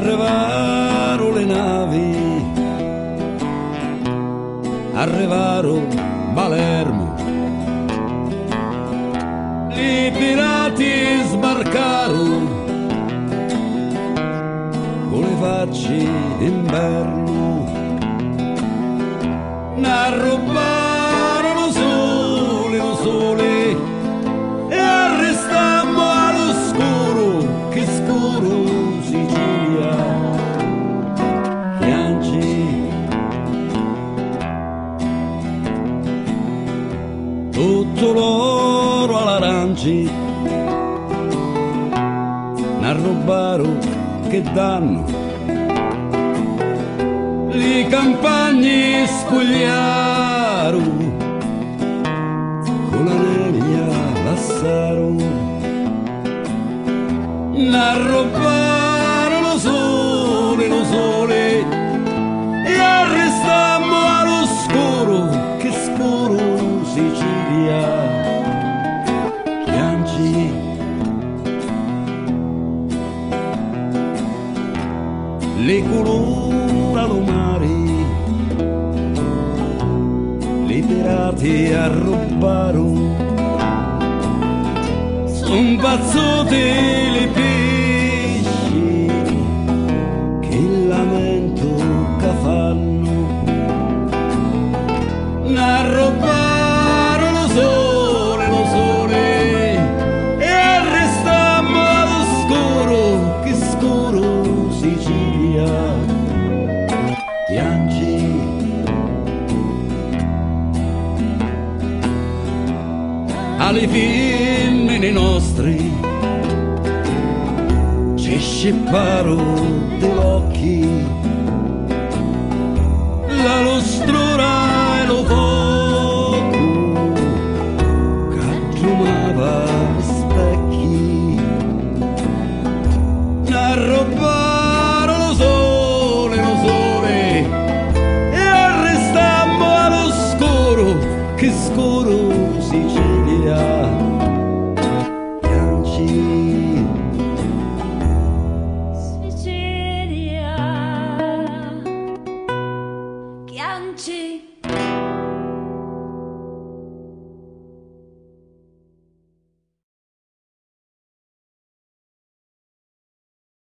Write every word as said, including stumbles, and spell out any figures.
Arrivarono le navi, arrivarono Palermo, i pirati sbarcarono con le facce d'inverno, n'arrubarono sole, lo sole, e arrestammo all'oscuro, che scuro Sicilia, piangi. Tutto l'oro all'aranci, n'arrubarono che danno, li campagni squagliarono, con la nebbia lasciarono, n'arrubarono sole, lo sole, e arrestammo all'oscuro, che scuro Sicilia, piangi. Le colorano mari, le pirati arrubarono, son pazzotti le pesci, che lamento che fanno, n'arrubarono sole, lo sole, e arrestammo all'oscuro, che scuro Sicilia, piangi. Alle femmine nostri ci scipparono degli occhi, la lustrura e lo fuoco che trumava gli specchi, n'arrubarono sole, lo sole, e arrestammo all'oscuro, che scuro Sicilia, piangi. Sicilia, piangi.